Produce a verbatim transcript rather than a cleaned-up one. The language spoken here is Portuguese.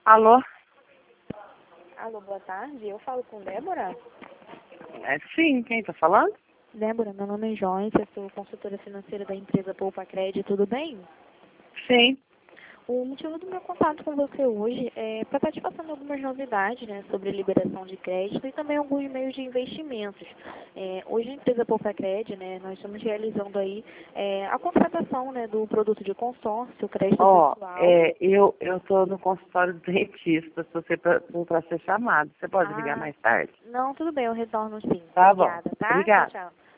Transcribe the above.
Alô? Alô, boa tarde. Eu falo com Débora? É, sim, quem tá falando? Débora, meu nome é Joyce, eu sou consultora financeira da empresa Poupa Crédito, tudo bem? Sim. O motivo do meu contato com você hoje é para estar te passando algumas novidades, né, sobre liberação de crédito e também alguns meios de investimentos. É, hoje a empresa Poupa Crédito, né, nós estamos realizando aí é, a contratação, né, do produto de consórcio, crédito Ó, pessoal. é, eu, eu tô no consultório do dentista, se você pra, pra ser chamado. Você pode ligar Ah, mais tarde? não, tudo bem, eu retorno sim. Tá bom. Obrigada, tá? Tchau, Obrigada. tchau.